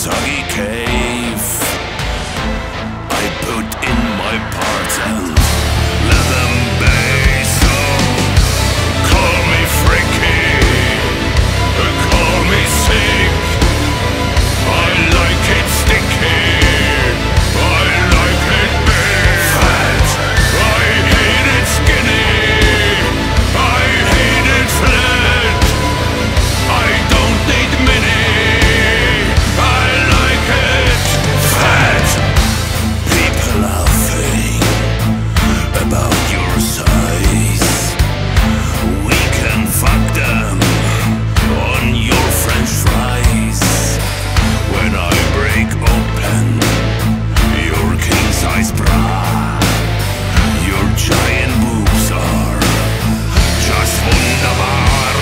soggy cave. I put in my parts and let them be. So call me freaky, call me sick. I like it sticky, I like it big. Fat, I hate it skinny, I hate it flat. I don't need mini, I like it fat. People laughing about your size. We can fuck them on your French fries. When I break open your king-size bra, your giant boobs are just wunderbar.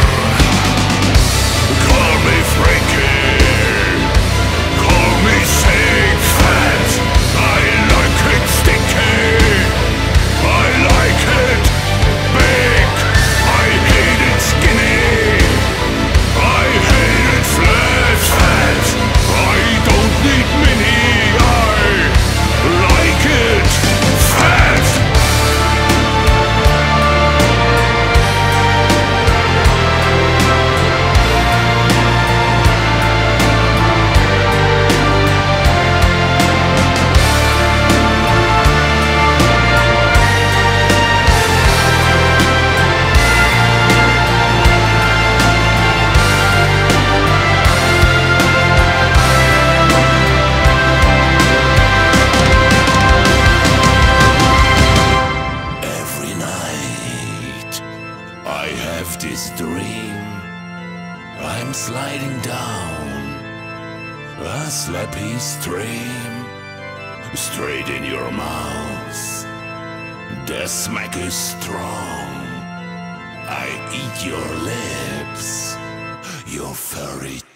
Call me freaky, call me sick, fat. I like it sticky, I like it big. I hate it skinny, I hate it flat, fat. I don't need mini, I like it fat. Every night I have this dream. I'm sliding down a slappy stream, straight in your mouth. The smack is strong. I eat your lips, your furry